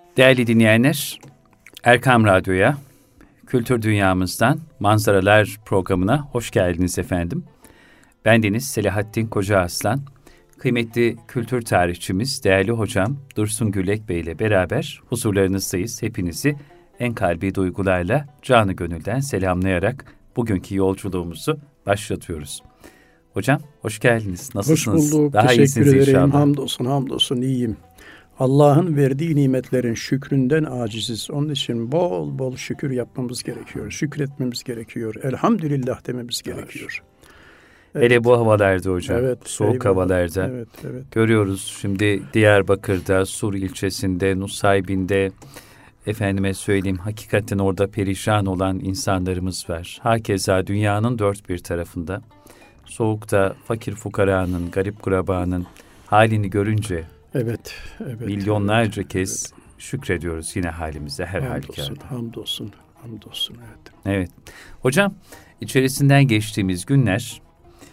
Değerli dinleyenler, Erkam Radyo'ya, Kültür Dünyamızdan Manzaralar programına hoş geldiniz efendim. Bendeniz Selahattin Kocaaslan, kıymetli kültür tarihçimiz, değerli hocam Dursun Gürlek Bey ile beraber huzurlarınızdayız. Hepinizi en kalbi duygularla, canı gönülden selamlayarak bugünkü yolculuğumuzu başlatıyoruz. Hocam hoş geldiniz. Nasılsınız? Hoş bulduk. Daha teşekkür ederim. İnşallah. Hamdolsun iyiyim. Allah'ın verdiği nimetlerin şükründen aciziz. Onun için bol bol şükür yapmamız gerekiyor. Şükretmemiz gerekiyor. Elhamdülillah dememiz gerekiyor. Evet. Hele bu havalarda hocam, evet, soğuk havalarda evet. görüyoruz. Şimdi Diyarbakır'da, Sur ilçesinde, Nusaybin'de, efendime söyleyeyim, hakikaten orada perişan olan insanlarımız var. Hakeza dünyanın dört bir tarafında. Soğukta fakir fukaranın, garip kurabanın halini görünce evet, milyonlarca kez şükrediyoruz yine halimize her halükarda. Hamdolsun. Evet. Hocam, içerisinden geçtiğimiz günler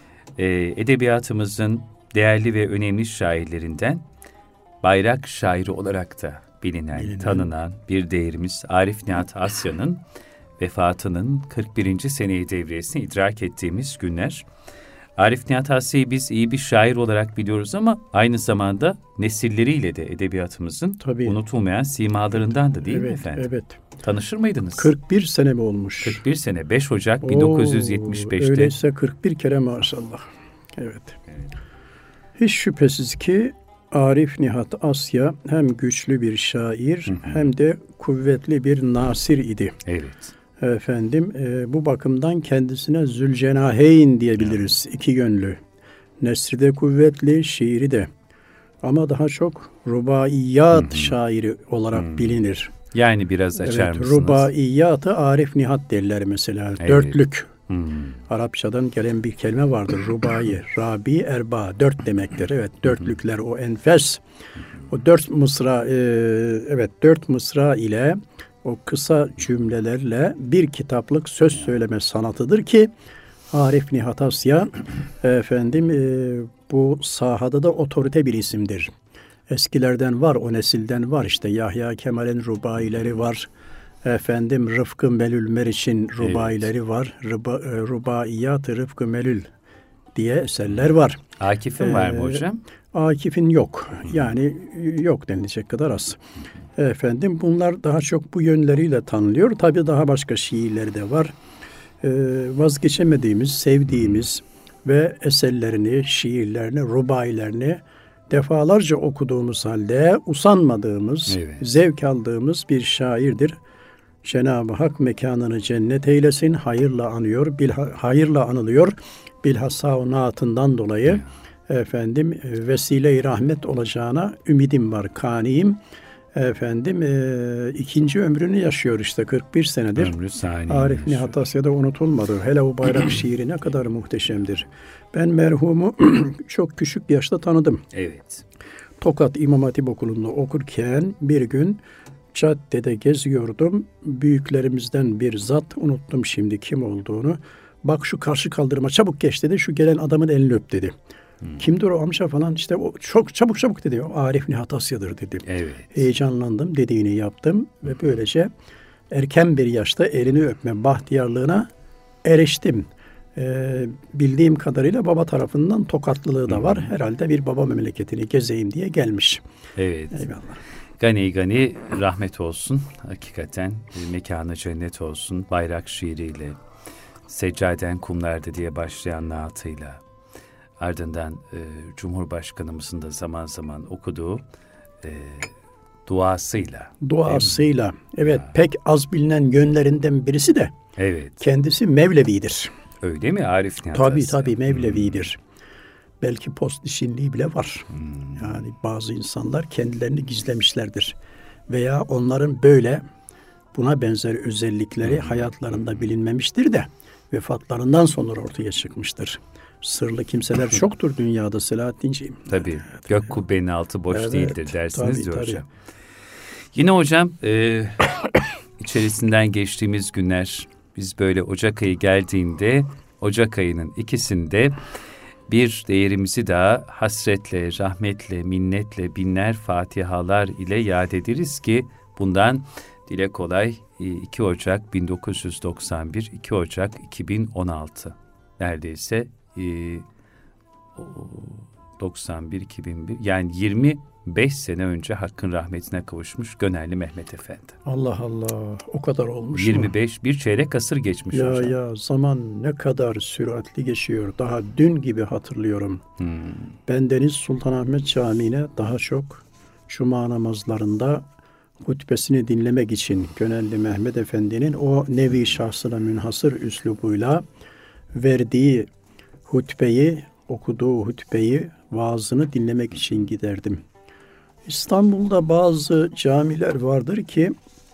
edebiyatımızın değerli ve önemli şairlerinden bayrak şairi olarak da bilinen, tanınan bir değerimiz Arif Nihat Asya'nın vefatının 41. seneyi devriyesini idrak ettiğimiz günler. Arif Nihat Asya'yı biz iyi bir şair olarak biliyoruz ama aynı zamanda nesilleriyle de edebiyatımızın unutulmayan simalarından da değil mi efendim? Evet. Tanışır mıydınız? 41 sene mi olmuş? 41 sene, 5 Ocak 1975'te. Öyleyse 41 kere maşallah. Evet. Hiç şüphesiz ki Arif Nihat Asya hem güçlü bir şair hem de kuvvetli bir nasir idi. Evet. Efendim bu bakımdan kendisine Zülcenaheyn diyebiliriz. İki yönlü. Nesri de kuvvetli, şiiri de. Ama daha çok rubaiyat şairi olarak bilinir. Yani biraz açar mısınız? Rubaiyatı Arif Nihat derler mesela. Evet. Dörtlük. Arapçadan gelen bir kelime vardır. Rubai, Rabi, Erba. Dört demektir. Evet, dörtlükler o enfes. O dört mısra ile o kısa cümlelerle bir kitaplık söz söyleme sanatıdır ki Arif Nihat Asya bu sahada da otorite bir isimdir. Eskilerden var, o nesilden var. İşte Yahya Kemal'in rubaileri var. Rıfkı Melül Meriç'in rubaileri var. Rubaiyat-ı Rıfkı Melül diye eserler var. Akif'in var mı hocam? Akif'in yok. Yani yok denilecek kadar az. Bunlar daha çok bu yönleriyle tanınıyor. Tabii daha başka şiirleri de var. Vazgeçemediğimiz, sevdiğimiz ve eserlerini, şiirlerini, rubailerini defalarca okuduğumuz halde usanmadığımız, zevk aldığımız bir şairdir. Cenab-ı Hak mekanını cennet eylesin, hayırla anılıyor. Bilhassa o naatından dolayı vesile-i rahmet olacağına ümidim var, kaniyim. İkinci ömrünü yaşıyor işte 41 senedir. Arif Nihat Asya'da unutulmadı. Hele o bayrak şiiri ne kadar muhteşemdir. Ben merhumu çok küçük yaşta tanıdım. Evet. Tokat İmam Hatip Okulu'nda okurken bir gün caddede geziyordum. Büyüklerimizden bir zat, unuttum şimdi kim olduğunu. Bak şu karşı kaldırıma çabuk geç dedi. Şu gelen adamın elini öp dedi. Kimdir o amca falan, işte o çok çabuk dedi. O Arif Nihat Asya'dır dedim. Evet. Heyecanlandım, dediğini yaptım ve böylece erken bir yaşta elini öpme bahtiyarlığına eriştim. Bildiğim kadarıyla baba tarafından Tokatlılığı da var. Herhalde bir baba memleketini gezeyim diye gelmiş. Evet. Eyvallah. Gani rahmet olsun. Hakikaten mekanı cennet olsun. Bayrak şiiriyle, Seccaden Kumlarda diye başlayan naatıyla, ardından Cumhurbaşkanımızın da zaman zaman okuduğu duasıyla. Evet, pek az bilinen yönlerinden birisi de kendisi Mevlevidir. Öyle mi Arif Nihat Asya? Tabii Mevlevidir. Belki post dişinliği bile var. Yani bazı insanlar kendilerini gizlemişlerdir. Veya onların böyle buna benzer özellikleri hayatlarında bilinmemiştir de vefatlarından sonra ortaya çıkmıştır. Sırlı kimseler çoktur dünyada Selahattinciğim. Tabii. Gök kubbenin altı boş değildir dersiniz diyor hocam. Yine hocam içerisinden geçtiğimiz günler, biz böyle Ocak ayı geldiğinde Ocak ayının ikisinde bir değerimizi daha hasretle, rahmetle, minnetle, binler fatihalar ile yad ederiz ki Bundan dile kolay 2 Ocak 1991, 2 Ocak 2016. Neredeyse 91, 2001, yani 25 sene önce Hakk'ın rahmetine kavuşmuş Gönenli Mehmet Efendi. Allah Allah, o kadar olmuş 25, bir çeyrek asır geçmiş ya hocam. Ya zaman ne kadar süratli geçiyor. Daha dün gibi hatırlıyorum. Bendeniz Sultanahmet Camii'ne daha çok cuma namazlarında hutbesini dinlemek için Gönenli Mehmet Efendi'nin o nevi şahsına münhasır üslubuyla verdiği hutbeyi, okuduğu hutbeyi, vaazını dinlemek için giderdim. İstanbul'da bazı camiler vardır ki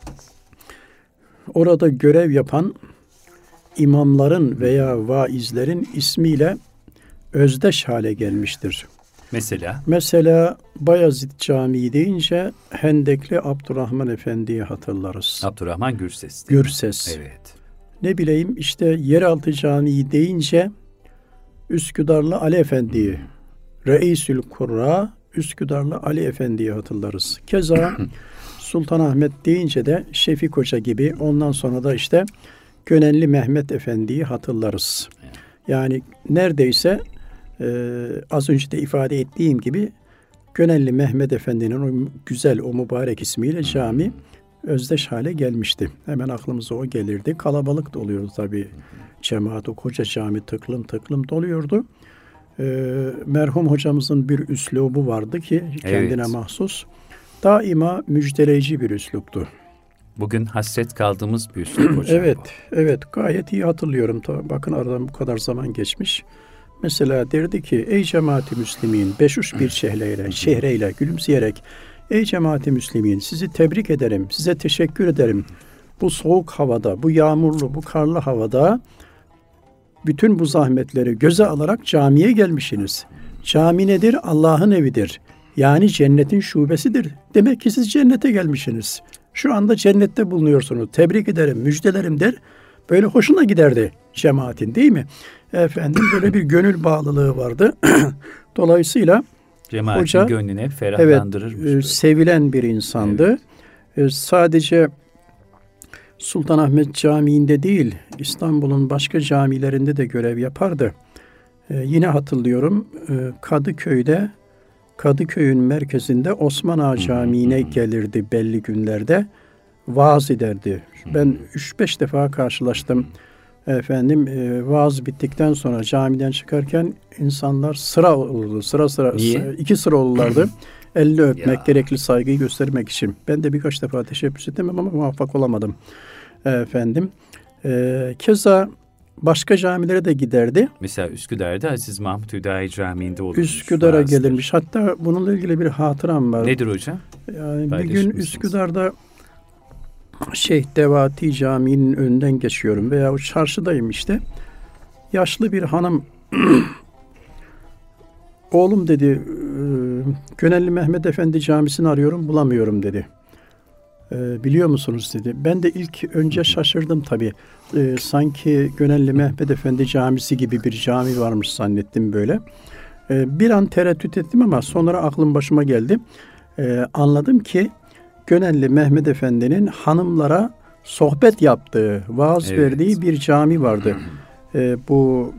orada görev yapan imamların veya vaizlerin ismiyle özdeş hale gelmiştir. Mesela Bayezid Camii deyince Hendekli Abdurrahman Efendi'yi hatırlarız. Abdurrahman Gürses. Gürses. Evet. Ne bileyim işte Yeraltı Camii deyince Üsküdarlı Ali Efendi'yi, Reisül Kurra Üsküdarlı Ali Efendi'yi hatırlarız. Keza Sultanahmet deyince de Şefik Hoca gibi, ondan sonra da işte Gönenli Mehmet Efendi'yi hatırlarız. Yani neredeyse az önce de ifade ettiğim gibi Gönenli Mehmet Efendi'nin o güzel, o mübarek ismiyle cami özdeş hale gelmişti. Hemen aklımıza o gelirdi. Kalabalık da oluyordu tabii. Cemaat, o koca cami tıklım tıklım doluyordu. Merhum hocamızın bir üslubu vardı ki kendine mahsus. Daima müjdeleyici bir üsluptu. Bugün hasret kaldığımız bir üslup hocam. Evet, gayet iyi hatırlıyorum. Bakın aradan bu kadar zaman geçmiş. Mesela derdi ki, ey cemaat-i müslimin, beşuş bir şehreyle gülümseyerek, ey cemaat-i müslimin, sizi tebrik ederim, size teşekkür ederim. Bu soğuk havada, bu yağmurlu, bu karlı havada bütün bu zahmetleri göze alarak camiye gelmişsiniz. Cami nedir? Allah'ın evidir. Yani cennetin şubesidir. Demek ki siz cennete gelmişsiniz. Şu anda cennette bulunuyorsunuz. Tebrik ederim, müjdelerim der. Böyle hoşuna giderdi cemaatin, değil mi? Efendim böyle bir gönül bağlılığı vardı. Dolayısıyla cemaatin hoca gönlüne ferahlandırırmış. Sevilen bir insandı. Evet. Sadece Sultanahmet Camii'nde değil, İstanbul'un başka camilerinde de görev yapardı. Yine hatırlıyorum, Kadıköy'ün merkezinde Osman Ağa Camii'ne gelirdi belli günlerde. Vaaz ederdi. Ben 3-5 defa karşılaştım. Efendim vaaz bittikten sonra camiden çıkarken insanlar sıra olurdu. Sıra. Niye? 2 sıra olurlardı. Elini öpmek, gerekli saygıyı göstermek için. Ben de birkaç defa teşebbüs ettim ama muvaffak olamadım. Efendim. Keza başka camilere de giderdi. Mesela Üsküdar'da Aziz Mahmut Hüdayi Camii'nde olurmuş. Üsküdar'a gelirmiş. Hatta bununla ilgili bir hatıram var. Nedir hocam? Yani bir gün Üsküdar'da Şeyh Devati Camii'nin önünden geçiyorum veya o çarşıdayım işte. Yaşlı bir hanım oğlum dedi, Gönenli Mehmet Efendi Camisi'ni arıyorum, bulamıyorum dedi. Biliyor musunuz dedi. Ben de ilk önce şaşırdım tabii. Sanki Gönenli Mehmet Efendi Camisi gibi bir cami varmış zannettim böyle. Bir an tereddüt ettim ama sonra aklım başıma geldi. Anladım ki Gönenli Mehmet Efendi'nin hanımlara sohbet yaptığı, vaaz verdiği bir cami vardı. Bu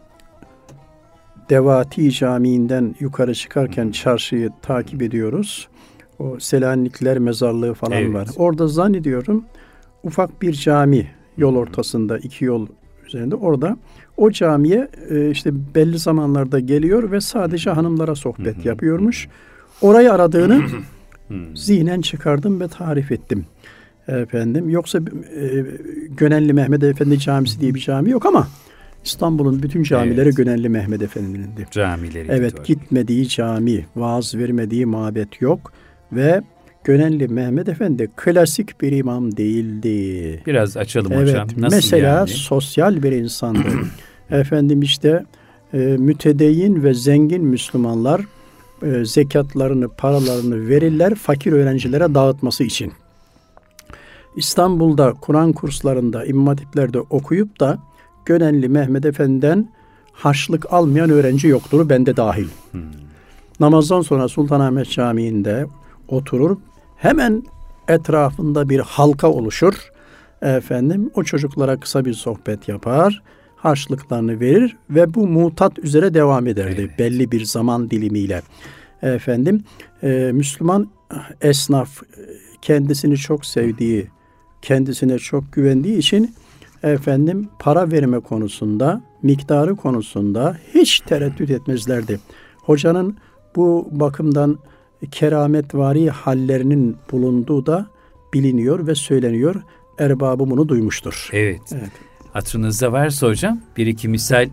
Devati Camii'nden yukarı çıkarken çarşıyı takip ediyoruz. O Selanikliler mezarlığı falan var. Orada zannediyorum ufak bir cami, yol ortasında, 2 yol üzerinde. Orada o camiye işte belli zamanlarda geliyor ve sadece hanımlara sohbet yapıyormuş. Orayı aradığını zihnen çıkardım ve tarif ettim. Efendim, yoksa Gönenli Mehmet Efendi Camisi diye bir cami yok ama İstanbul'un bütün camileri Gönenli Mehmet Efendi'nindi. Camileri. Evet, gitmediği cami, vaaz vermediği mabet yok ve Gönenli Mehmet Efendi klasik bir imam değildi. Biraz açalım hocam. Nasıl mesela yani? Sosyal bir insandı. Efendim işte mütedeyyin ve zengin Müslümanlar zekatlarını, paralarını verirler fakir öğrencilere dağıtması için. İstanbul'da Kur'an kurslarında, İmam Hatipler'de okuyup da Gönenli Mehmet Efendi'den harçlık almayan öğrenci yoktur, ben de dahil. Namazdan sonra Sultanahmet Camii'nde oturur, hemen etrafında bir halka oluşur. Efendim o çocuklara kısa bir sohbet yapar, harçlıklarını verir ve bu mutat üzere devam ederdi. Evet. Belli bir zaman dilimiyle. Efendim Müslüman esnaf kendisini çok sevdiği, kendisine çok güvendiği için efendim para verme konusunda, miktarı konusunda hiç tereddüt etmezlerdi. Hocanın bu bakımdan kerametvari hallerinin bulunduğu da biliniyor ve söyleniyor. Erbabı bunu duymuştur. Evet. Hatırınızda varsa hocam bir iki misal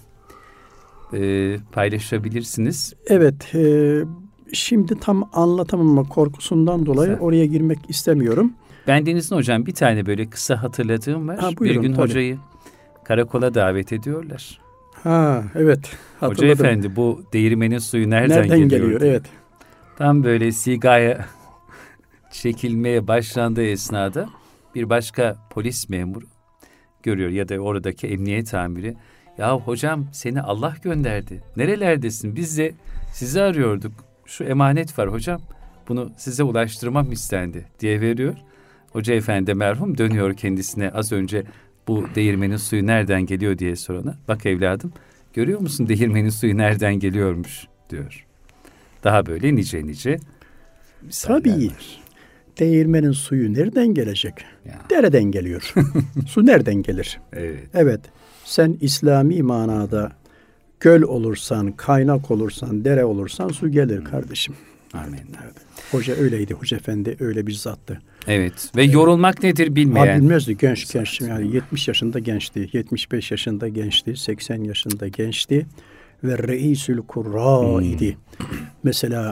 paylaşabilirsiniz. Evet. Şimdi tam anlatamama korkusundan dolayı oraya girmek istemiyorum. Bendenizin hocam bir tane böyle kısa hatırladığım var. Buyurun, bir gün tabii. hocayı karakola davet ediyorlar. Evet. Hatırladım. Hoca efendi bu değirmenin suyu nereden geliyor? Evet. Tam böyle sigaya çekilmeye başlandığı esnada bir başka polis memuru görüyor ya da oradaki emniyet amiri. Ya hocam seni Allah gönderdi. Nerelerdesin? Biz de sizi arıyorduk. Şu emanet var hocam. Bunu size ulaştırmam istendi diye veriyor. Hoca efendi merhum dönüyor kendisine az önce bu değirmenin suyu nereden geliyor diye sorana. Bak evladım görüyor musun değirmenin suyu nereden geliyormuş diyor. Daha böyle nice Tabii. var. Değirmenin suyu nereden gelecek? Ya. Dereden geliyor. Su nereden gelir? Evet. Sen İslami manada göl olursan, kaynak olursan, dere olursan su gelir kardeşim. Amin. Evet. Hoca öyleydi. Hoca efendi öyle bir zattı. Evet. Ve yorulmak nedir bilmeyen. Bilmezdi. Genç yani 70 yaşında gençti. 75 yaşında gençti. 80 yaşında gençti. Ve reisül kurra idi. Mesela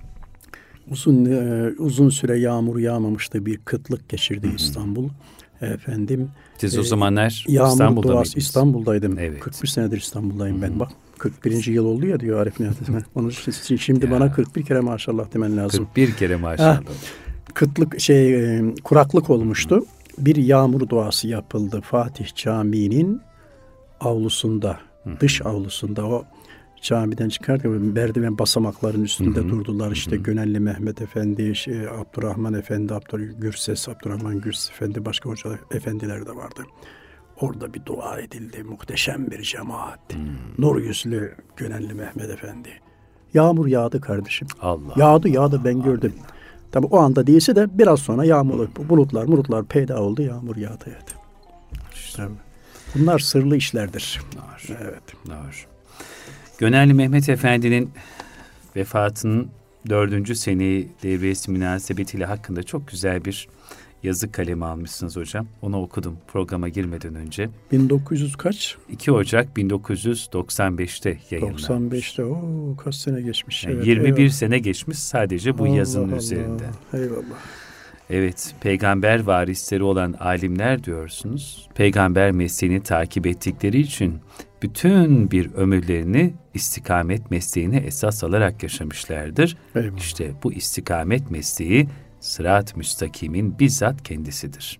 uzun süre yağmur yağmamıştı. Bir kıtlık geçirdi İstanbul. Efendim. Siz o zamanlar İstanbul'da mıydınız? İstanbul'daydım. Evet. 41 senedir İstanbul'dayım ben. Bak 41. yıl oldu ya diyor Arif Nihat. Onun için şimdi bana 41 kere maşallah demen lazım. 41 kere maşallah. Kıtlık kuraklık olmuştu. Bir yağmur duası yapıldı Fatih Camii'nin avlusunda, dış avlusunda. O camiden çıkarken merdiven basamakların üstünde durdular. İşte Gönelli Mehmet Efendi, Abdurrahman Efendi, Abdurrahman Gürses Efendi, başka hoca efendiler de vardı. Orada bir dua edildi. Muhteşem bir cemaat. Nur yüzlü Gönelli Mehmet Efendi. Yağmur yağdı kardeşim. Allah. Yağdı ben gördüm. Tabii o anda değilse de biraz sonra yağmur, bulutlar peyda oldu, yağmur yağdı. Evet. İşte, bunlar sırlı işlerdir. Evet. Doğru. Gönelli Mehmet Efendi'nin vefatının 4. seneyi devriyesi münasebetiyle hakkında çok güzel bir yazı kalemi almışsınız hocam. Onu okudum programa girmeden önce. 1900 kaç? 2 Ocak 1995'te yayınlanmış. 95'te kaç sene geçmiş. Yani evet, 21 sene geçmiş sadece bu yazının üzerinde. Eyvallah. Evet, peygamber varisleri olan alimler diyorsunuz. Peygamber mesleğini takip ettikleri için bütün bir ömürlerini istikamet mesleğine esas alarak yaşamışlardır. Eyvallah. İşte bu istikamet mesleği Sırat-ı Müstakim'in bizzat kendisidir.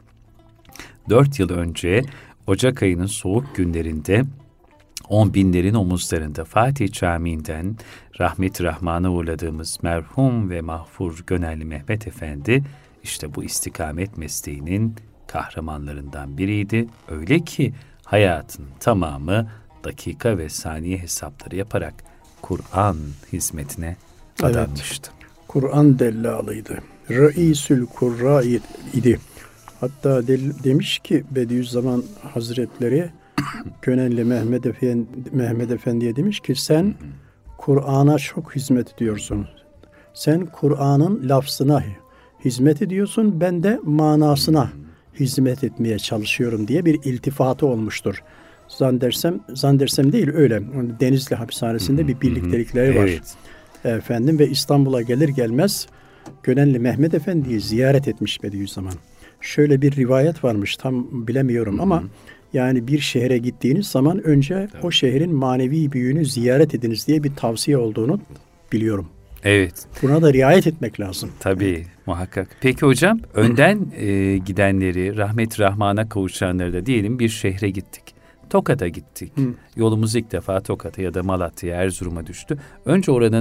4 yıl önce Ocak ayının soğuk günlerinde 10 binlerin omuzlarında Fatih Camii'nden rahmet-i rahmana uğurladığımız merhum ve mahfur Gönelli Mehmet Efendi işte bu istikamet mesleğinin kahramanlarından biriydi. Öyle ki hayatın tamamı dakika ve saniye hesapları yaparak Kur'an hizmetine adanmıştı. Evet. Kur'an dellalıydı. Reisül Kurra idi. Hatta demiş ki Bediüzzaman Hazretleri Gönelli Mehmet Efendi'ye demiş ki sen Kur'an'a çok hizmet ediyorsun. Sen Kur'an'ın lafzına hizmet ediyorsun. Ben de manasına hizmet etmeye çalışıyorum diye bir iltifatı olmuştur. Zannedersem değil öyle. Denizli hapishanesinde bir birliktelikleri var. Evet. Efendim ve İstanbul'a gelir gelmez Gönelli Mehmet Efendi'yi ziyaret etmiş Bediüzzaman. Şöyle bir rivayet varmış tam bilemiyorum ama yani bir şehre gittiğiniz zaman önce o şehrin manevi büyüğünü ziyaret ediniz diye bir tavsiye olduğunu biliyorum. Evet. Buna da riayet etmek lazım. Tabii muhakkak. Peki hocam önden gidenleri rahmet-i rahmana kavuşanları da diyelim bir şehre gittik. Tokat'a gittik. Yolumuz ilk defa Tokat'a ya da Malatya'ya, Erzurum'a düştü. Önce oranın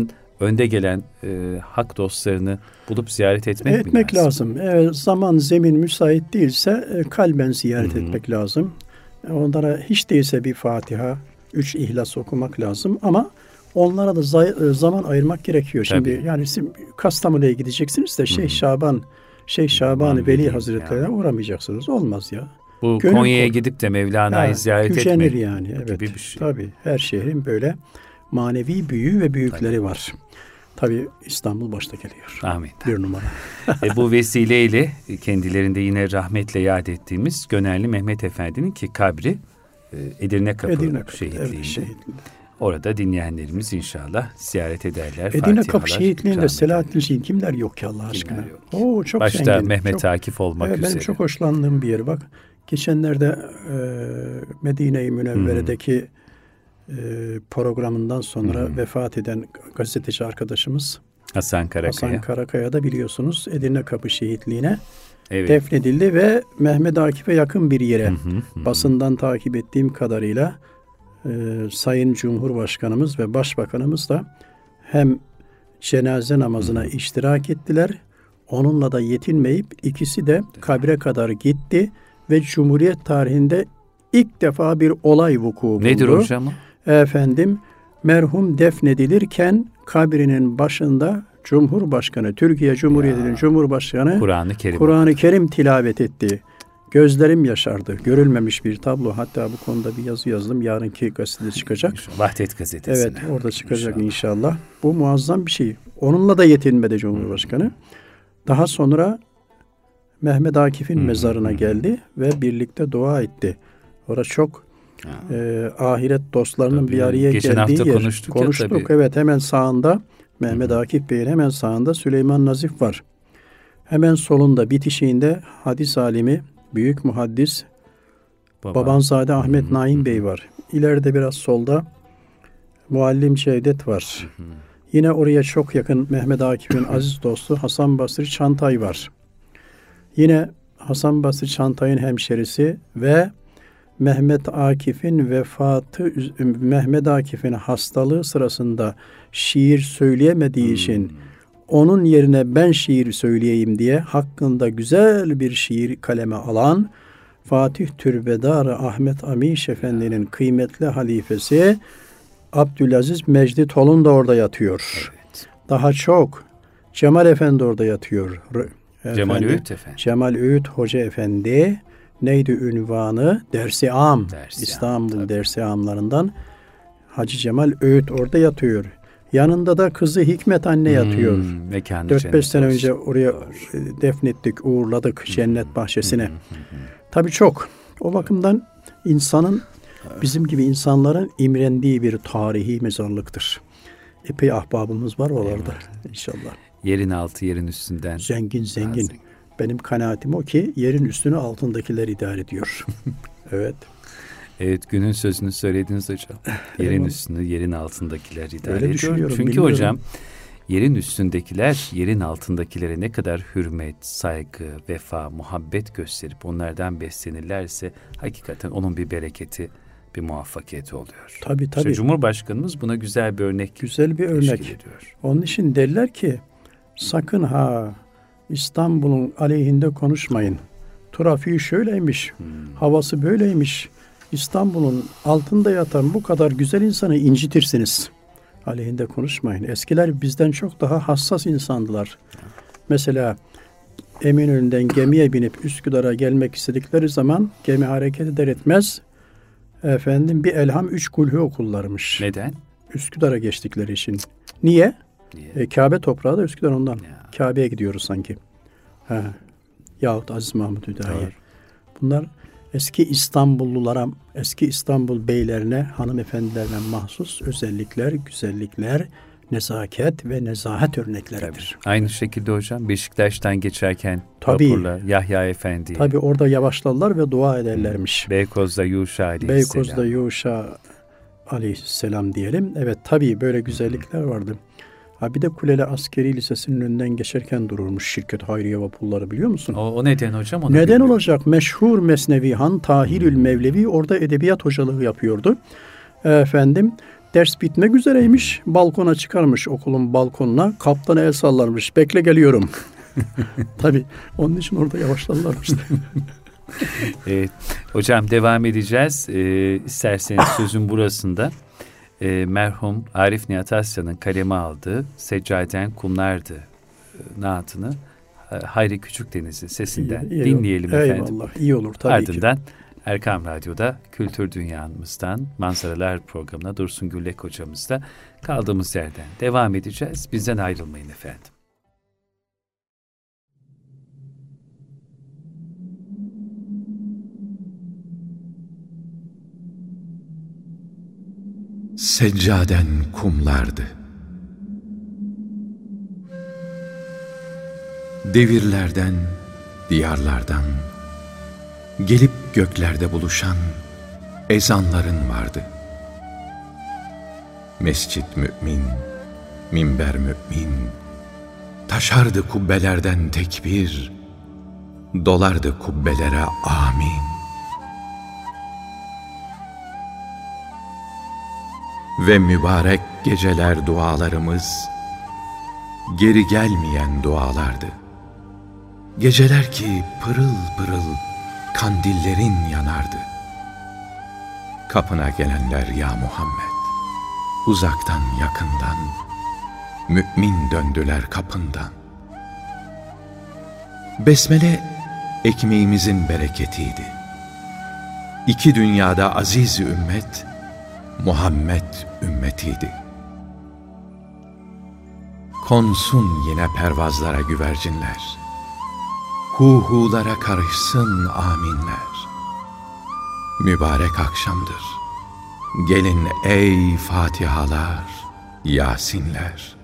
önde gelen hak dostlarını bulup ziyaret etmek mi lazım? Evet, zaman, zemin müsait değilse kalben ziyaret etmek lazım. Onlara hiç değilse bir Fatiha, 3 İhlas okumak lazım ama onlara da zaman ayırmak gerekiyor. Şimdi yani siz Kastamonu'ya gideceksiniz de Şeyh Şaban-ı Veli Hazretleri'ne uğramayacaksınız. Olmaz ya. Bu Konya'ya gidip de Mevlana'yı ziyaret etmek yani. Evet. gibi bir şey. Tabii her şehrin böyle manevi büyüğü ve büyükleri var. Tabii İstanbul başta geliyor. Amin. Bir numara. Bu vesileyle kendilerinde yine rahmetle yad ettiğimiz Gönerli Mehmet Efendi'nin ki kabri Edirne Kapı şehitliğinde. Orada dinleyenlerimiz inşallah ziyaret ederler. Edirne Kapı şehitliğinde Selahattin kimler yok ki Allah aşkına? Çok başta zengin. Mehmet Akif olmak üzere. Benim çok hoşlandığım bir yer bak. Geçenlerde Medine-i Münevvere'deki programından sonra vefat eden gazeteci arkadaşımız Hasan Karakaya da biliyorsunuz Edirne Kapı şehitliğine defnedildi ve Mehmet Akif'e yakın bir yere basından takip ettiğim kadarıyla Sayın Cumhurbaşkanımız ve Başbakanımız da hem cenaze namazına iştirak ettiler. Onunla da yetinmeyip ikisi de kabre kadar gitti ve Cumhuriyet tarihinde ilk defa bir olay vuku buldu. Nedir hocam? Merhum defnedilirken kabrinin başında Cumhurbaşkanı, Türkiye Cumhuriyeti'nin Cumhurbaşkanı Kur'an-ı Kerim tilavet etti. Gözlerim yaşardı. Görülmemiş bir tablo. Hatta bu konuda bir yazı yazdım. Yarınki gazetede çıkacak. Vahdet gazetesine. Evet, orada çıkacak inşallah. Bu muazzam bir şey. Onunla da yetinmedi Cumhurbaşkanı. Daha sonra Mehmet Akif'in mezarına geldi ve birlikte dua etti. Orada çok ahiret dostlarının bir araya geldiği yer. Konuştuk. Evet, hemen sağında Mehmet Akif Bey'in hemen sağında Süleyman Nazif var. Hemen solunda bitişiğinde hadis alimi, büyük muhaddis Babanzade Ahmet Naim Bey var. İleride biraz solda Muallim Cevdet var. Yine oraya çok yakın Mehmet Akif'in aziz dostu Hasan Basri Çantay var. Yine Hasan Basri Çantay'ın hemşerisi ve Mehmet Akif'in hastalığı sırasında şiir söyleyemediği için onun yerine ben şiir söyleyeyim diye hakkında güzel bir şiir kaleme alan Fatih Türbedarı Ahmet Amiş Efendi'nin kıymetli halifesi Abdülaziz Mecdi Tolun da orada yatıyor. Evet. Daha çok Cemal Efendi orada yatıyor. Cemal Öğüt Hoca Efendi neydi ünvanı? Dersi Am. İstanbul Dersi Amlarından Hacı Cemal Öğüt orada yatıyor. Yanında da kızı Hikmet anne yatıyor. 4-5 sene önce oraya defnettik, uğurladık cennet bahçesine. Tabii çok. O bakımdan insanın, bizim gibi insanların imrendiği bir tarihi mezarlıktır. Epey ahbabımız var oralarda inşallah. Yerin altı, yerin üstünden. Zengin. Benim kanaatim o ki yerin üstünü altındakiler idare ediyor. Evet. Evet, günün sözünü söylediniz hocam. Yerin üstünü, yerin altındakiler idare ediyor. Çünkü bilmiyorum. Hocam yerin üstündekiler yerin altındakilere ne kadar hürmet, saygı, vefa, muhabbet gösterip onlardan beslenirlerse hakikaten onun bir bereketi, bir muvaffakiyeti oluyor. Tabii. İşte Cumhurbaşkanımız buna güzel bir örnek. Güzel bir örnek ediyor. Onun için derler ki sakın İstanbul'un aleyhinde konuşmayın. Trafiği şöyleymiş, havası böyleymiş. İstanbul'un altında yatan bu kadar güzel insanı incitirsiniz. Aleyhinde konuşmayın. Eskiler bizden çok daha hassas insandılar. Mesela Eminönü'nden gemiye binip Üsküdar'a gelmek istedikleri zaman gemi hareket eder etmez bir elham 3 kulhu okullarmış. Neden? Üsküdar'a geçtikleri için. Niye? Kabe toprağı da Üsküdar ondan. Kabe'ye gidiyoruz sanki. Yahut Aziz Mahmut Hüdayi. Bunlar eski İstanbullulara, eski İstanbul beylerine, hanımefendilerine mahsus özellikler, güzellikler, nezaket ve nezahat örnekleridir. Aynı şekilde hocam Beşiktaş'tan geçerken vapurla Yahya Efendi. Tabii orada yavaşlarlar ve dua ederlermiş. Beykoz'da Yuşa Aleyhisselam diyelim. Evet tabii böyle güzellikler vardı. Bir de Kuleli Askeri Lisesi'nin önünden geçerken dururmuş şirket hayriye vapurları, biliyor musun? O neden hocam? Neden olacak? Meşhur Mesnevi Han Tahirül Mevlevi orada edebiyat hocalığı yapıyordu. Ders bitmek üzereymiş. Balkona çıkarmış, okulun balkonuna. Kaptana el sallarmış. Bekle geliyorum. Tabii onun için orada yavaşlarlar işte. Evet, hocam devam edeceğiz. İsterseniz sözün burasında merhum Arif Nihat Aslan'ın kaleme aldığı Seccaden Kumlardı naatını Hayri Küçükdeniz'in sesinden dinleyelim efendim. Eyvallah, iyi olur tabii Ardından Erkam Radyo'da Kültür Dünyamızdan Manzaralar programına Dursun Güllek hocamızla kaldığımız yerden devam edeceğiz. Bizden ayrılmayın efendim. Seccaden kumlardı. Devirlerden, diyarlardan gelip göklerde buluşan ezanların vardı. Mescit mümin, minber mümin, taşardı kubbelerden tekbir, dolardı kubbelere amin. Ve mübarek geceler dualarımız geri gelmeyen dualardı. Geceler ki pırıl pırıl kandillerin yanardı. Kapına gelenler ya Muhammed, uzaktan yakından, mümin döndüler kapından. Besmele ekmeğimizin bereketiydi. İki dünyada aziz ümmet, Muhammed ümmetiydi. Konsun yine pervazlara güvercinler, huhulara karışsın aminler. Mübarek akşamdır, gelin ey Fatihalar, Yasinler.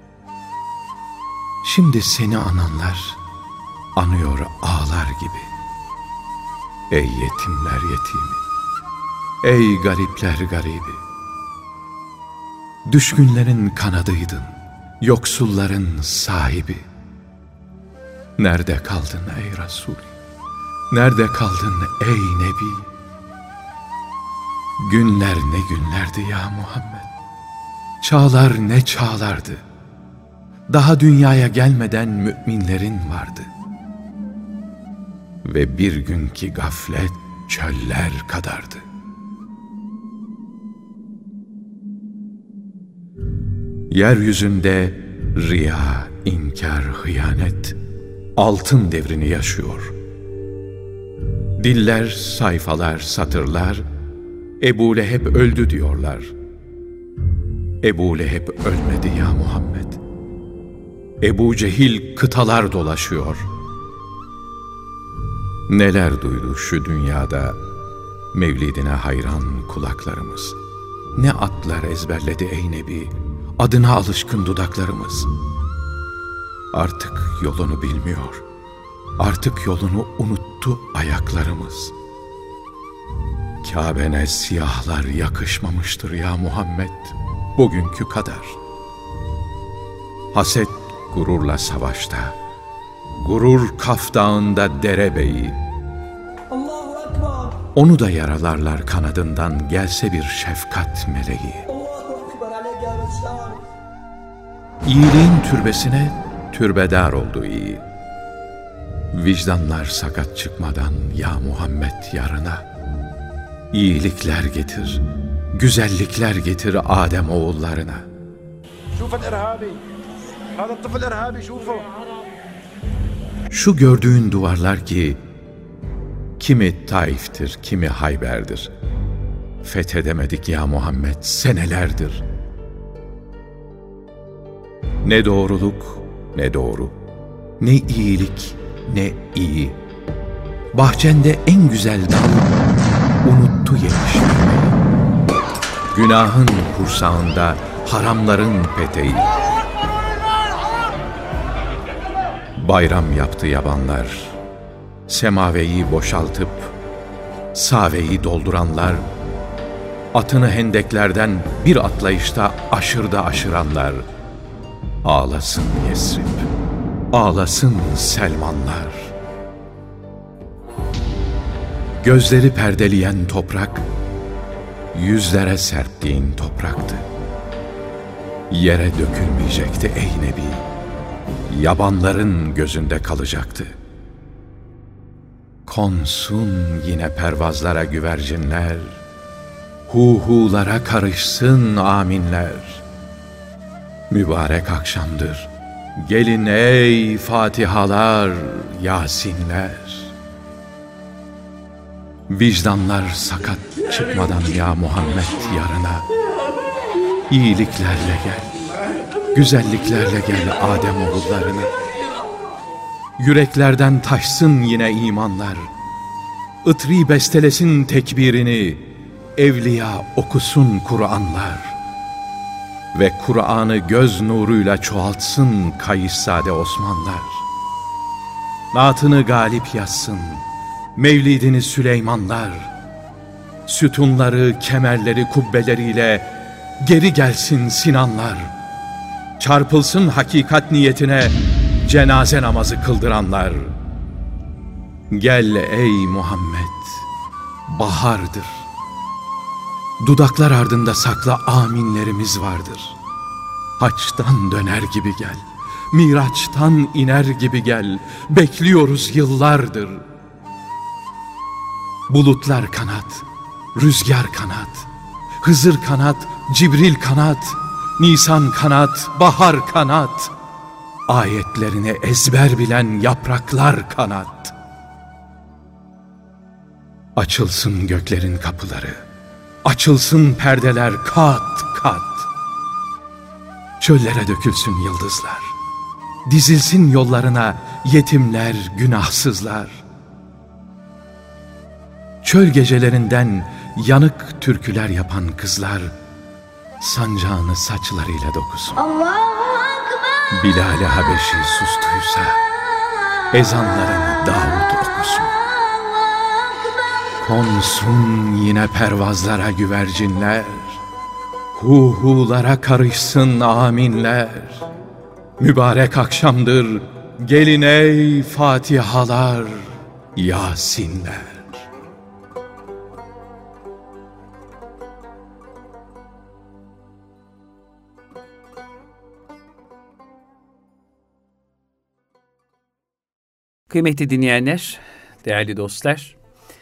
Şimdi seni ananlar anıyor ağlar gibi. Ey yetimler yetimi, ey garipler garibi. Düşkünlerin kanadıydın, yoksulların sahibi. Nerede kaldın ey Resul? Nerede kaldın ey Nebi? Günler ne günlerdi ya Muhammed. Çağlar ne çağlardı. Daha dünyaya gelmeden müminlerin vardı. Ve bir günkü gaflet çöller kadardı. Yeryüzünde riya, inkar, hıyanet altın devrini yaşıyor. Diller, sayfalar, satırlar Ebu Leheb öldü diyorlar. Ebu Leheb ölmedi ya Muhammed. Ebu Cehil kıtalar dolaşıyor. Neler duydu şu dünyada mevlidine hayran kulaklarımız. Ne atlar ezberledi ey Nebi, adına alışkın dudaklarımız. Artık yolunu bilmiyor, artık yolunu unuttu ayaklarımız. Kabe'ne siyahlar yakışmamıştır ya Muhammed bugünkü kadar. Haset gururla savaşta, gurur Kaf Dağı'nda derebeyi. Onu da yaralarlar kanadından gelse bir şefkat meleği. İyiliğin türbesine türbedar oldu iyi. Vicdanlar sakat çıkmadan ya Muhammed yarına. İyilikler getir, güzellikler getir Adem oğullarına. Şu gördüğün duvarlar ki kimi Taif'tir, kimi Hayber'dir. Fethedemedik ya Muhammed senelerdir. Ne doğruluk, ne doğru, ne iyilik, ne iyi. Bahçende en güzel dal unuttu yetiştirmeyi. Günahın kursağında haramların peteği. Bayram yaptı yabanlar, semaveyi boşaltıp saveyi dolduranlar, atını hendeklerden bir atlayışta aşırda aşıranlar. Ağlasın Yesrib, ağlasın Selmanlar. Gözleri perdeleyen toprak, yüzlere serptiğin topraktı. Yere dökülmeyecekti ey Nebi, yabanların gözünde kalacaktı. Konsun yine pervazlara güvercinler, huhulara karışsın aminler. Mübarek akşamdır, gelin ey Fatihalar, Yasinler. Vicdanlar sakat çıkmadan ya Muhammed yarına, İyiliklerle gel, güzelliklerle gel Adem oğullarına. Yüreklerden taşsın yine imanlar, ıtri bestelesin tekbirini, evliya okusun Kur'anlar. Ve Kur'an'ı göz nuruyla çoğaltsın Kayıssade Osmanlar. Naatını galip yazsın Mevlidini Süleymanlar. Sütunları, kemerleri, kubbeleriyle geri gelsin Sinanlar. Çarpılsın hakikat niyetine cenaze namazı kıldıranlar. Gel ey Muhammed, bahardır. Dudaklar ardında sakla aminlerimiz vardır. Haçtan döner gibi gel, Miraç'tan iner gibi gel, bekliyoruz yıllardır. Bulutlar kanat, rüzgar kanat, Hızır kanat, Cibril kanat, Nisan kanat, bahar kanat, ayetlerini ezber bilen yapraklar kanat. Açılsın göklerin kapıları, açılsın perdeler kat kat. Çöllere dökülsün yıldızlar, dizilsin yollarına yetimler, günahsızlar. Çöl gecelerinden yanık türküler yapan kızlar sancağını saçlarıyla dokusun. Bilal-i Habeşi sustuysa ezanlarını Davud okusun. Konsun yine pervazlara güvercinler, huhulara karışsın aminler. Mübarek akşamdır, gelin ey Fatihalar, Yasinler. Kıymetli dinleyenler, değerli dostlar,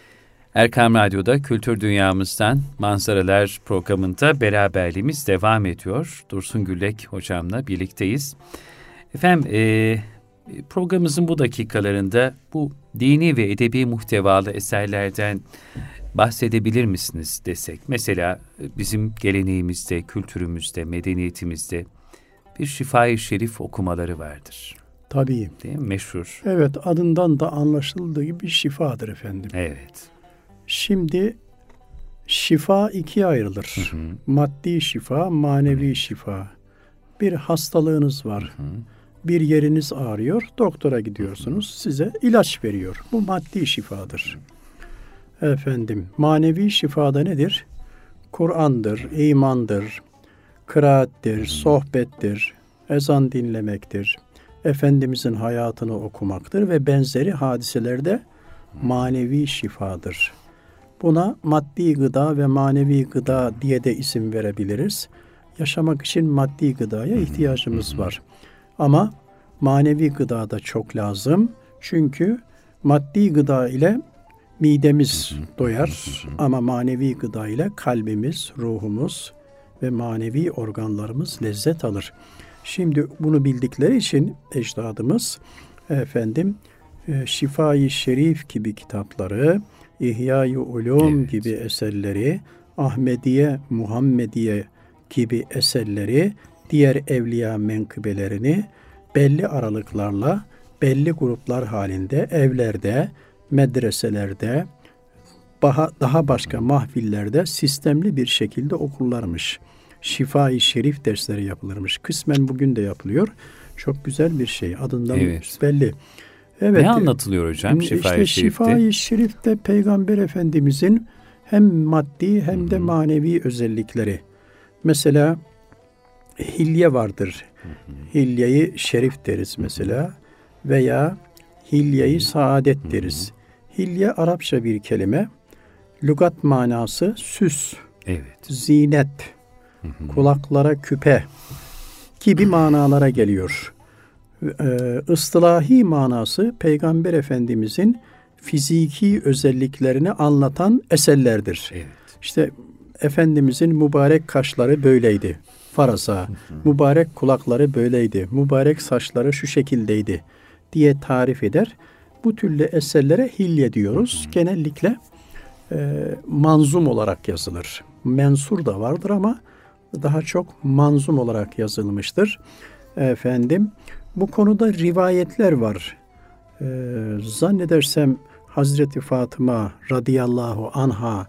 Erkam Radyo'da Kültür Dünyamızdan Manzaralar programında beraberliğimiz devam ediyor. Dursun Güllek hocamla birlikteyiz. Efendim, programımızın bu dakikalarında bu dini ve edebi muhtevalı eserlerden bahsedebilir misiniz desek? Mesela bizim geleneğimizde, kültürümüzde, medeniyetimizde bir Şifa-i Şerif okumaları vardır. Tabii. Değil mi? Meşhur. Evet, adından da anlaşıldığı gibi şifadır efendim. Evet. Şimdi şifa ikiye ayrılır. Hı hı. Maddi şifa, manevi şifa. Bir hastalığınız var. Hı hı. Bir yeriniz ağrıyor. Doktora gidiyorsunuz. Size ilaç veriyor. Bu maddi şifadır. Efendim, manevi şifada nedir? Kur'an'dır, imandır, kıraattir, sohbettir, ezan dinlemektir. Efendimizin hayatını okumaktır ve benzeri hadiselerde manevi şifadır. Buna maddi gıda ve manevi gıda diye de isim verebiliriz. Yaşamak için maddi gıdaya ihtiyacımız var. Ama manevi gıda da çok lazım. Çünkü maddi gıda ile midemiz doyar ama manevi gıda ile kalbimiz, ruhumuz ve manevi organlarımız lezzet alır. Şimdi bunu bildikleri için ecdadımız efendim Şifa-i Şerif gibi kitapları, İhya-i Ulûm gibi eserleri, Ahmediye, Muhammediye gibi eserleri, diğer evliya menkıbelerini belli aralıklarla, belli gruplar halinde evlerde, medreselerde, daha başka mahfillerde sistemli bir şekilde okurlarmış. Şifa-i Şerif dersleri yapılırmış. Kısmen bugün de yapılıyor. Çok güzel bir şey. Adından belli. Evet. Ne anlatılıyor hocam Şifa-i Şerif'te? Şifa-i Şerif'te Peygamber Efendimizin hem maddi hem de manevi özellikleri. Mesela hilye vardır. Hilye-i Şerif deriz mesela. Veya hilye-i Saadet deriz. Hilye Arapça bir kelime. Lügat manası süs Evet. zinet, kulaklara küpe gibi manalara geliyor. Istilahi manası Peygamber Efendimizin fiziki özelliklerini anlatan eserlerdir. Evet. İşte Efendimizin mübarek kaşları böyleydi, farasa, mübarek kulakları böyleydi, mübarek saçları şu şekildeydi diye tarif eder. Bu türlü eserlere hilye diyoruz. Genellikle manzum olarak yazılır. Mensur da vardır ama daha çok manzum olarak yazılmıştır. Efendim, bu konuda rivayetler var. Zannedersem Hazreti Fatıma radıyallahu anha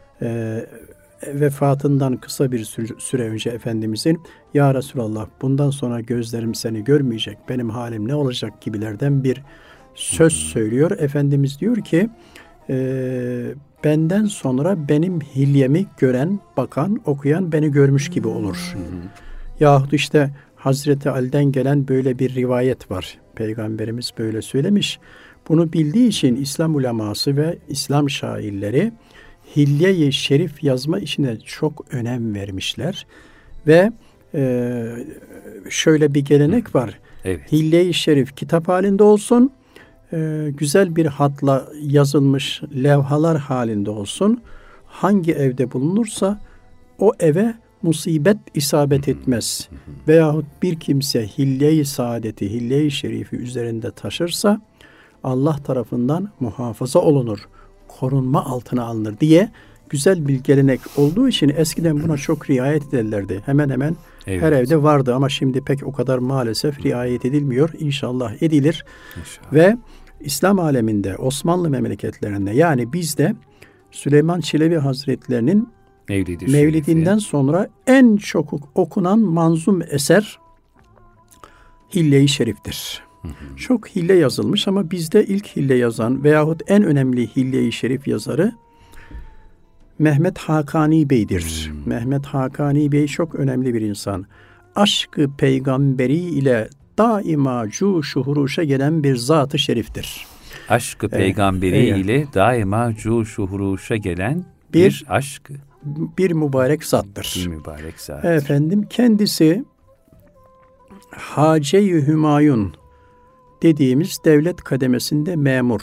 vefatından kısa bir süre önce Efendimizin "Ya Resulallah, bundan sonra gözlerim seni görmeyecek, benim halim ne olacak?" gibilerden bir söz söylüyor. Efendimiz diyor ki benden sonra benim hilyemi gören, bakan, okuyan beni görmüş gibi olur. Yahut işte Hazreti Ali'den gelen böyle bir rivayet var. Peygamberimiz böyle söylemiş. Bunu bildiği için İslam uleması ve İslam şairleri hilye-i şerif yazma işine çok önem vermişler. Ve şöyle bir gelenek var. Evet. Hilye-i şerif kitap halinde olsun, güzel bir hatla yazılmış levhalar halinde olsun. Hangi evde bulunursa o eve musibet isabet etmez. Veyahut bir kimse hilye-i saadeti, hilye-i şerifi üzerinde taşırsa Allah tarafından muhafaza olunur, korunma altına alınır diye güzel bir gelenek olduğu için eskiden buna çok riayet ederlerdi. Hemen hemen her evde vardı ama şimdi pek o kadar maalesef riayet edilmiyor. İnşallah edilir. İnşallah. Ve İslam aleminde, Osmanlı memleketlerinde, yani bizde Süleyman Çelebi Hazretlerinin Mevlidinden sonra en çok okunan manzum eser Hilye-i Şerif'tir. Çok hille yazılmış ama bizde ilk hille yazan veyahut en önemli Hilye-i Şerif yazarı Mehmet Hakani Bey'dir. Mehmet Hakani Bey çok önemli bir insan. Aşk-ı peygamberi ile daima cuşu-huruşa gelen bir zat-ı şeriftir. Aşk-ı peygamberi ile daima cuşu-huruşa gelen bir aşk, bir mübarek zattır. Bir mübarek zattır. Efendim, kendisi Hace-i Hümayun dediğimiz devlet kademesinde memur.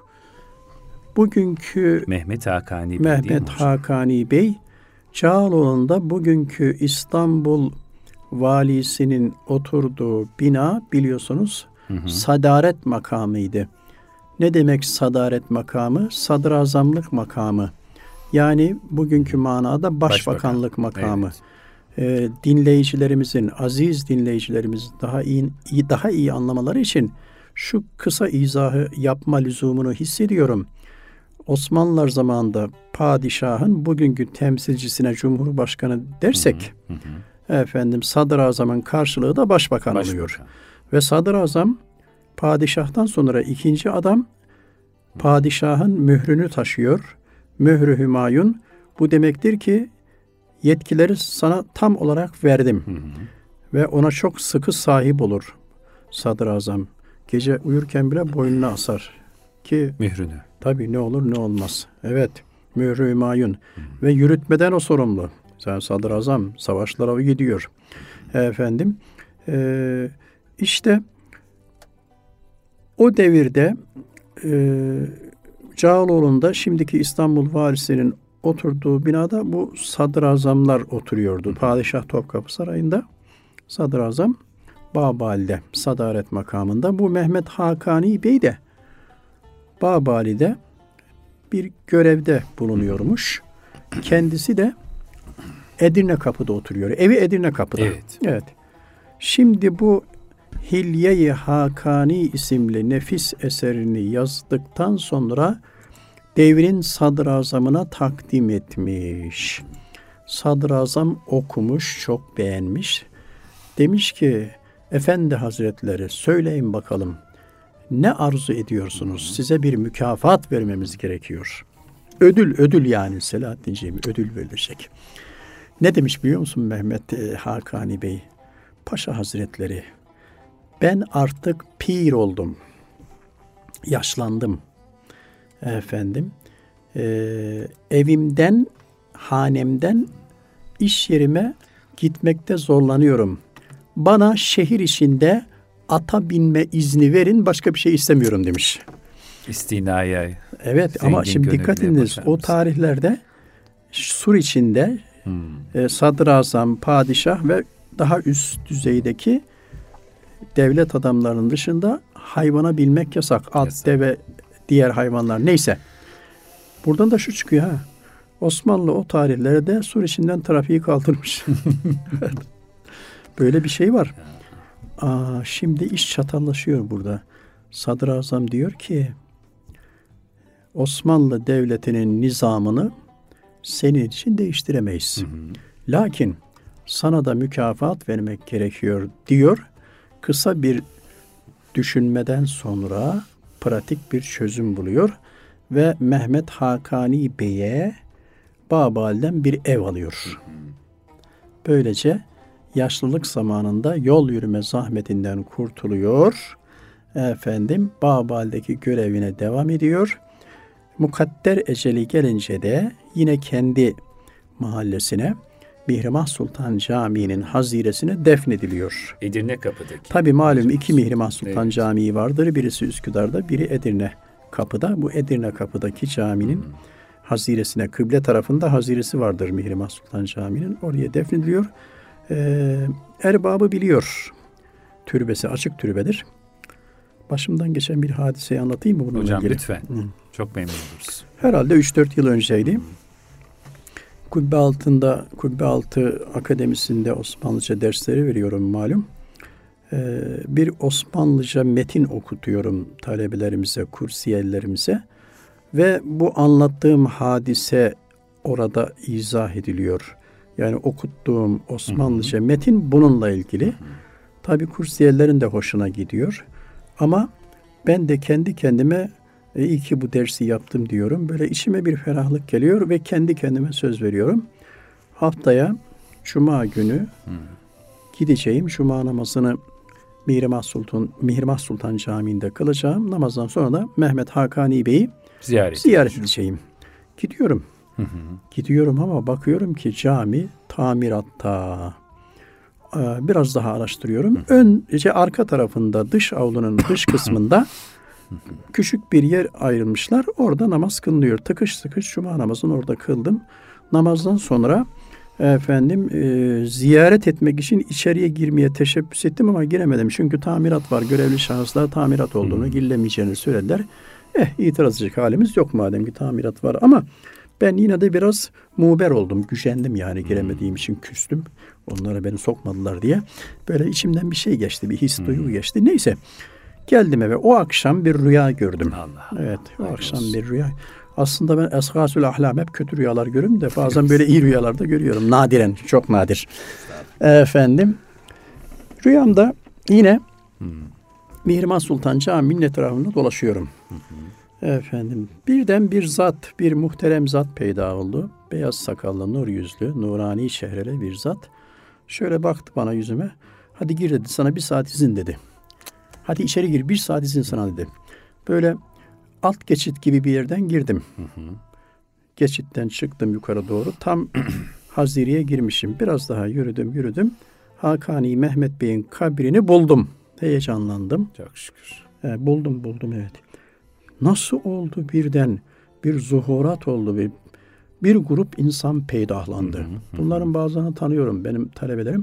Bugünkü Mehmet Hakani Bey Çağaloğlu'nda bugünkü İstanbul valisinin oturduğu bina biliyorsunuz sadaret makamıydı. Ne demek sadaret makamı? Sadrazamlık makamı. Yani bugünkü manada başbakanlık makamı. Evet. Dinleyicilerimizin, aziz dinleyicilerimiz daha iyi anlamaları için şu kısa izahı yapma lüzumunu hissediyorum. Osmanlılar zamanında padişahın bugünkü temsilcisine Cumhurbaşkanı dersek, efendim sadrazamın karşılığı da başbakan oluyor. Ve sadrazam padişahtan sonra ikinci adam, padişahın mührünü taşıyor. Mührü Hümayun, bu demektir ki yetkileri sana tam olarak verdim. Ve ona çok sıkı sahip olur sadrazam. Gece uyurken bile boynuna asar ki mührünü. Tabii ne olur ne olmaz. Evet, mührü Hümayun. Ve yürütmeden o sorumlu. Sadrazam savaşlara gidiyor. Efendim, işte o devirde Cağaloğlu'nda şimdiki İstanbul valisinin oturduğu binada bu sadrazamlar oturuyordu. Padişah Topkapı Sarayı'nda sadrazam Babali'de sadaret makamında. Bu Mehmet Hakani Bey de Babali'de bir görevde bulunuyormuş. Kendisi de Edirne Kapı'da oturuyor. Evi Edirne Kapı'da. Evet. Şimdi bu Hilye-i Hakani isimli nefis eserini yazdıktan sonra devrin sadrazamına takdim etmiş. Sadrazam okumuş, çok beğenmiş. Demiş ki, Efendi Hazretleri söyleyin bakalım ne arzu ediyorsunuz? Size bir mükafat vermemiz gerekiyor. Ödül yani Selahattinciğim ödül verilecek. Ne demiş biliyor musun Mehmet Hakani Bey? Paşa Hazretleri, ben artık pir oldum. Yaşlandım. Efendim, evimden hanemden iş yerime gitmekte zorlanıyorum. Bana şehir içinde ata binme izni verin, başka bir şey istemiyorum demiş. İstinaya. Evet ama şimdi dikkat ediniz, o tarihlerde Sur içinde sadrazam, padişah ve daha üst düzeydeki devlet adamlarının dışında hayvana binmek yasak. At, deve, diğer hayvanlar neyse. Buradan da şu çıkıyor ha. Osmanlı o tarihlerde Sur içinden trafiği kaldırmış. Böyle bir şey var. Şimdi iş çatallaşıyor burada. Sadrazam diyor ki Osmanlı Devleti'nin nizamını senin için değiştiremeyiz. Lakin sana da mükafat vermek gerekiyor diyor. Kısa bir düşünmeden sonra pratik bir çözüm buluyor ve Mehmet Hakani Bey'e Babal'den bir ev alıyor. Böylece yaşlılık zamanında yol yürüme zahmetinden kurtuluyor. Babal'deki görevine devam ediyor. Mukadder eceli gelince de yine kendi mahallesine Mihrimah Sultan Camii'nin haziresine defnediliyor. Edirne Kapı'daki. Tabii malum 2 Mihrimah Sultan Camii vardır. Birisi Üsküdar'da, biri Edirne Kapı'da. Bu Edirne Kapı'daki caminin haziresine, kıble tarafında haziresi vardır Mihrimah Sultan Camii'nin. Oraya defnediliyor. Erbabı biliyor. Türbesi açık türbedir. Başımdan geçen bir hadiseyi anlatayım mı bununla Hocam ilgili? lütfen. Çok memnun oluruz. Herhalde 3-4 yıl önceydi. Kubbe Altı Akademisi'nde Osmanlıca dersleri veriyorum malum. Bir Osmanlıca metin okutuyorum talebelerimize, kursiyerlerimize. Ve bu anlattığım hadise orada izah ediliyor. Yani okuttuğum Osmanlıca metin bununla ilgili. Tabii kursiyerlerin de hoşuna gidiyor. Ama ben de kendi kendime iyi ki bu dersi yaptım diyorum. Böyle içime bir ferahlık geliyor ve kendi kendime söz veriyorum. Haftaya Cuma günü gideceğim. Cuma namazını Mihrimah Sultan Camii'nde kılacağım. Namazdan sonra da Mehmet Hakani Bey'i ziyaret edeceğim. Gidiyorum. Gidiyorum ama bakıyorum ki cami tamiratta. Biraz daha araştırıyorum. Arka tarafında dış avlunun dış kısmında küçük bir yer ayrılmışlar. Orada namaz kılınıyor. Tıkış tıkış Cuma namazını orada kıldım. Namazdan sonra ziyaret etmek için içeriye girmeye teşebbüs ettim ama giremedim. Çünkü tamirat var. Görevli şahıslar tamirat olduğunu, girilemeyeceğini söylediler. İtiraz edecek halimiz yok madem ki tamirat var. Ama ben yine de biraz muğber oldum. Gücendim yani giremediğim için küstüm. Onlara beni sokmadılar diye. Böyle içimden bir şey geçti. Bir his duygu geçti. Neyse. Geldim eve. O akşam bir rüya gördüm. Evet. O akşam bir rüya. Aslında ben eshasül ahlam hep kötü rüyalar görüyorum da bazen böyle iyi rüyalar da görüyorum. Nadiren. Çok nadir. Rüyamda yine Mihrimah Sultan Camii'nin etrafında dolaşıyorum. Birden bir muhterem zat peyda oldu. Beyaz sakallı, nur yüzlü, nurani çehreli bir zat. Şöyle baktı bana yüzüme. Hadi gir dedi, sana 1 saat izin dedi. Hadi içeri gir, 1 saat izin sana dedi. Böyle alt geçit gibi bir yerden girdim. Geçitten çıktım yukarı doğru. Tam hazireye girmişim. Biraz daha yürüdüm. Hakani Mehmet Bey'in kabrini buldum. Heyecanlandım. Çok şükür. Buldum evet. Nasıl oldu birden bir zuhurat oldu, bir grup insan peydahlandı. Bunların bazılarını tanıyorum, benim talebelerim.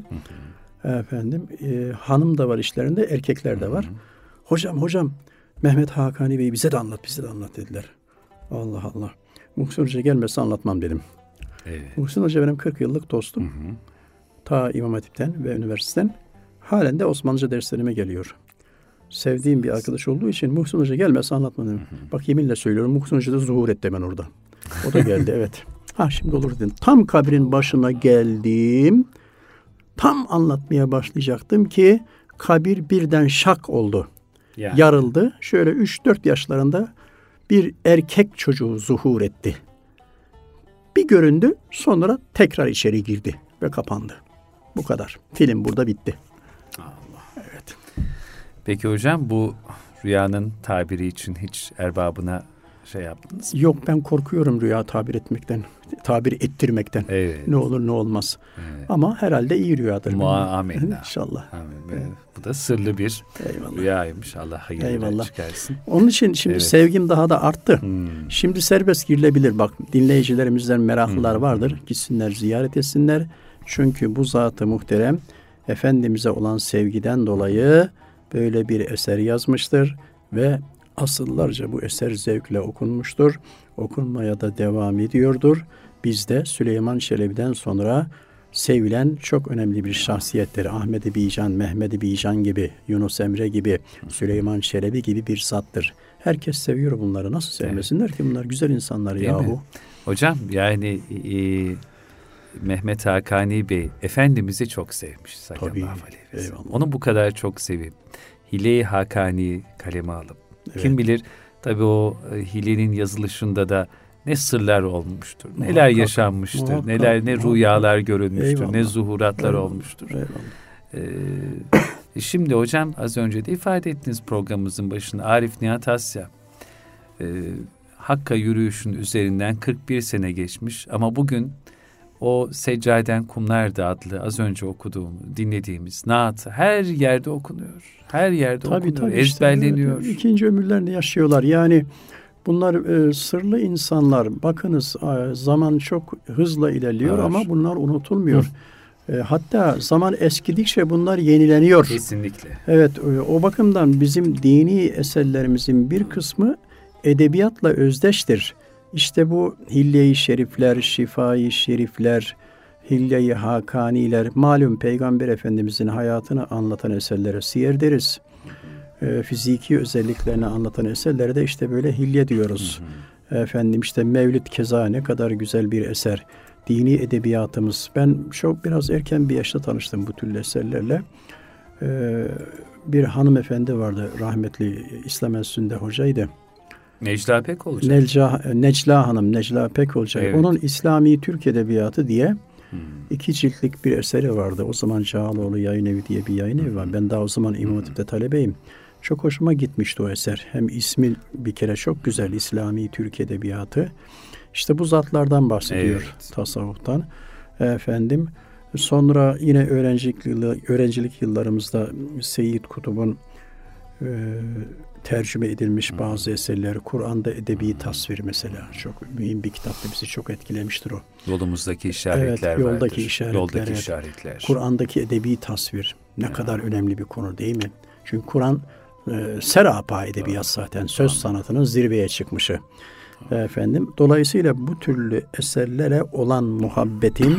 Hanım da var işlerinde, erkekler de var. Hocam Mehmet Hakani Bey bize de anlat dediler. Allah Allah. Muhsin Hoca gelmezse anlatmam dedim. Evet. Muhsin Hoca benim 40 yıllık dostum. Ta İmam Hatip'ten ve üniversiteden halen de Osmanlıca derslerime geliyor. Sevdiğim bir arkadaş olduğu için Muhsin Hoca gelmezse anlatmadım. Bak yeminle söylüyorum, Muhsin Hoca da zuhur etti ben orada. O da geldi evet. Şimdi olur dedim. Tam kabrin başına geldim. Tam anlatmaya başlayacaktım ki kabir birden şak oldu. Yani. Yarıldı. Şöyle 3-4 yaşlarında bir erkek çocuğu zuhur etti. Bir göründü, sonra tekrar içeri girdi ve kapandı. Bu kadar. Film burada bitti. Allah. Evet. Peki hocam, bu rüyanın tabiri için hiç erbabına şey yaptınız mı? Yok, ben korkuyorum rüya tabir ettirmekten. Evet. Ne olur ne olmaz. Evet. Ama herhalde iyi rüyadır. Amin. İnşallah. Amin. Evet. Bu da sırlı bir rüyaymış. Allah hayırlı çıkarsın. Onun için şimdi sevgim daha da arttı. Şimdi serbest girilebilir. Bak, dinleyicilerimizden meraklılar vardır. Gitsinler ziyaret etsinler. Çünkü bu zat-ı muhterem Efendimiz'e olan sevgiden dolayı böyle bir eser yazmıştır ve asıllarca bu eser zevkle okunmuştur. Okunmaya da devam ediyordur. Bizde Süleyman Çelebi'den sonra sevilen çok önemli bir şahsiyettir. Ahmet-i Bican, Mehmet-i Bican gibi, Yunus Emre gibi, Süleyman Çelebi gibi bir zattır. Herkes seviyor bunları. Nasıl sevmesinler ki? Bunlar güzel insanlar yahu. Hocam yani Mehmet Hakani Bey Efendimiz'i çok sevmiş sallallahu aleyhi ve sellem. Onu bu kadar çok sevip Hile-i Hakani kaleme alıp kim bilir tabii o hilenin yazılışında da ne sırlar olmuştur, neler yaşanmıştır, ne rüyalar görülmüştür, ne zuhuratlar olmuştur. Şimdi hocam az önce de ifade ettiniz programımızın başında Arif Nihat Asya Hakk'a yürüyüşün üzerinden 41 sene geçmiş ama bugün o Seccaden Kumlar'da adlı az önce dinlediğimiz naat her yerde okunuyor. Her yerde okunuyor, ezberleniyor. İşte, ikinci ömürlerini yaşıyorlar. Yani bunlar sırlı insanlar. Bakınız zaman çok hızla ilerliyor ama bunlar unutulmuyor. Hatta zaman eskidikçe bunlar yenileniyor. Kesinlikle. Evet, o bakımdan bizim dini eserlerimizin bir kısmı edebiyatla özdeştir. İşte bu Hilye-i Şerifler, Şifa-i Şerifler, Hilye-i Hakaniler, malum Peygamber Efendimizin hayatını anlatan eserlere siyer deriz. Fiziki özelliklerini anlatan eserlere de işte böyle hilye diyoruz. Efendim işte Mevlid keza ne kadar güzel bir eser. Dini edebiyatımız. Ben biraz erken bir yaşta tanıştım bu türlü eserlerle. Bir hanımefendi vardı, rahmetli İslam Enstitüsü'nde hocaydı. Necla Pekolcay. Necla Hanım, Necla Pekolcay. Evet. Onun İslami Türk Edebiyatı diye 2 ciltlik bir eseri vardı. O zaman Cağaloğlu Yayın Evi diye bir yayın evi var. Ben daha o zaman İmam Hatip'te talebeyim. Çok hoşuma gitmişti o eser. Hem ismi bir kere çok güzel, İslami Türk Edebiyatı. İşte bu zatlardan bahsediyor, tasavvuftan. Efendim, sonra yine öğrencilik yıllarımızda Seyyid Kutub'un tercüme edilmiş bazı eserleri, Kur'an'da edebi tasvir mesela çok mühim bir kitaptı, bizi çok etkilemiştir o. Yolumuzdaki işaretler vardır. Yoldaki işaretler. Kur'an'daki edebi tasvir ne kadar önemli bir konu değil mi? Çünkü Kur'an serapa edebiyat zaten, söz sanatının zirveye çıkmışı. Efendim, dolayısıyla bu türlü eserlere olan muhabbetim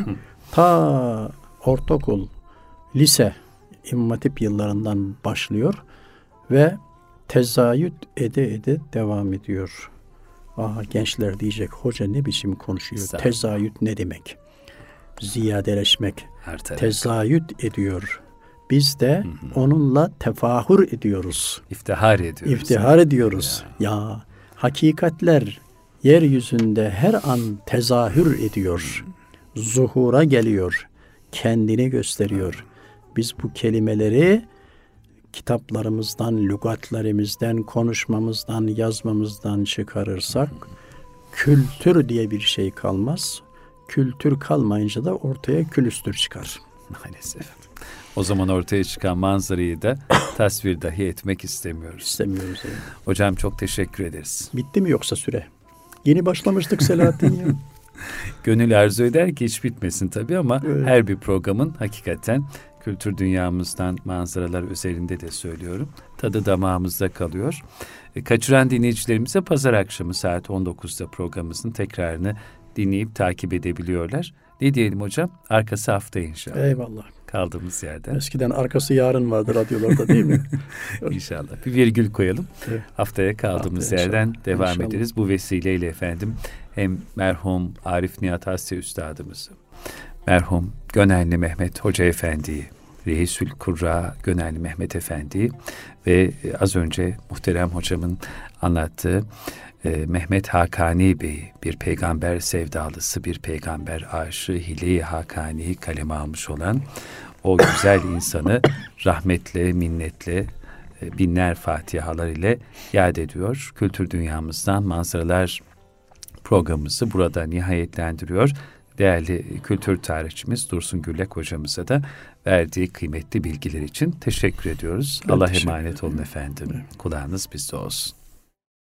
ta ortaokul, lise, İmam Hatip yıllarından başlıyor ve tezayüt ede devam ediyor. Gençler diyecek, hoca ne biçim konuşuyor? Tezayüt ne demek? Ziyadeleşmek. Tezayüt ediyor. Biz de onunla tefahür ediyoruz. İftihar ediyoruz. Ya hakikatler yeryüzünde her an tezahür ediyor. Zuhura geliyor. Kendini gösteriyor. Biz bu kelimeleri kitaplarımızdan, lügatlerimizden, konuşmamızdan, yazmamızdan çıkarırsak kültür diye bir şey kalmaz. Kültür kalmayınca da ortaya külüstür çıkar. Maalesef. O zaman ortaya çıkan manzarayı da tasvir dahi etmek istemiyoruz. Yani. Hocam çok teşekkür ederiz. Bitti mi yoksa süre? Yeni başlamıştık Selahattin ya. Gönül arzu eder ki hiç bitmesin tabii ama her bir programın hakikaten kültür dünyamızdan manzaralar üzerinde de söylüyorum. Tadı damağımızda kalıyor. Kaçıran dinleyicilerimize pazar akşamı saat 19'da programımızın tekrarını dinleyip takip edebiliyorlar. Ne diyelim hocam? Arkası hafta inşallah. Eyvallah. Kaldığımız yerden. Eskiden arkası yarın vardı radyolarda değil mi? İnşallah. Bir virgül koyalım. Evet. Haftaya kaldığımız yerden devam ederiz. Bu vesileyle efendim hem merhum Arif Nihat Asya Üstadımızı, merhum Gönenli Mehmet Hoca Efendi'yi, Reisül Kurra Gönenli Mehmet Efendi'yi ve az önce muhterem hocamın anlattığı Mehmet Hakani Bey, bir peygamber sevdalısı, bir peygamber aşığı, Hile-i Hakani'yi kaleme almış olan o güzel insanı rahmetle, minnetle binler fatihalar ile yad ediyor. Kültür Dünyamızdan Manzaralar programımızı burada nihayetlendiriyor. Değerli kültür tarihçimiz Dursun Gürlek hocamıza da verdiği kıymetli bilgiler için teşekkür ediyoruz. Ben Allah'a teşekkür emanet ederim. olun efendim. Kulağınız bizde olsun.